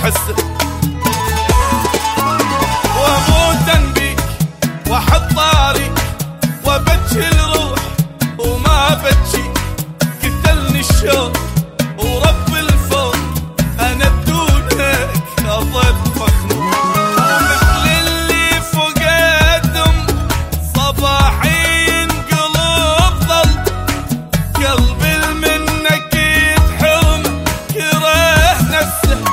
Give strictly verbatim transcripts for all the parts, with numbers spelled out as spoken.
تحسه، واموت بيك واحط طاري وابكي الروح وما بكي، قتلني الشوق ورب الفوق انا بدونك اظل مخنوق، ومثل اللي فقدهم صباحين قلوب ظل، قلبي منك يتحرم كره نفسه.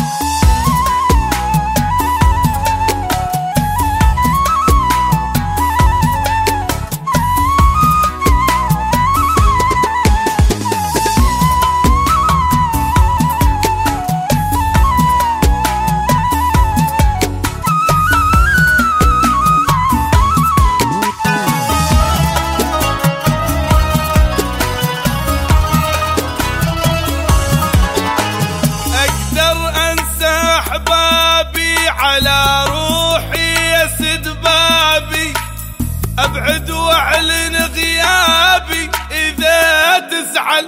على روحي يسد بابي، ابعد واعلن غيابي اذا تزعل،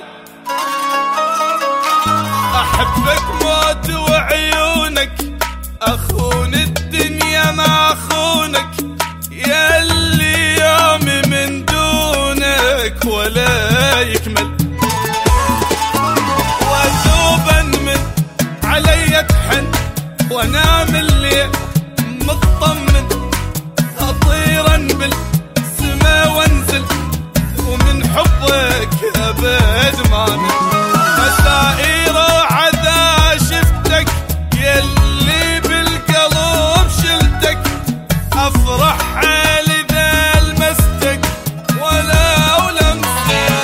احبك موت وعيونك اخون الدنيا ما اخونك، ياللي يومي من دونك ولا يكمل، وذوبا من علي تحن وانام الليل مطمن، اطيرا بالسما وانزل ومن حبك ابد ما من، مسائر عذا شفتك يلي بالقلب شلتك، افرح حالي ذا لمستك ولو لمستك.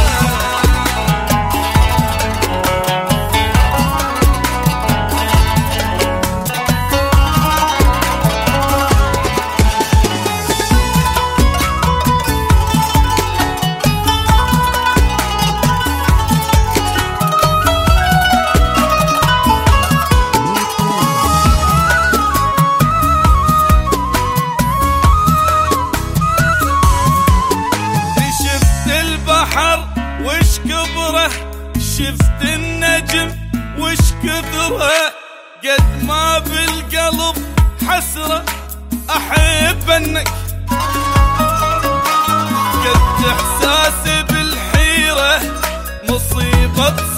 وش كبره شفت النجم وش كثره، قد ما بالقلب حسرة أحب أنك، قد إحساسي بالحيرة مصيبة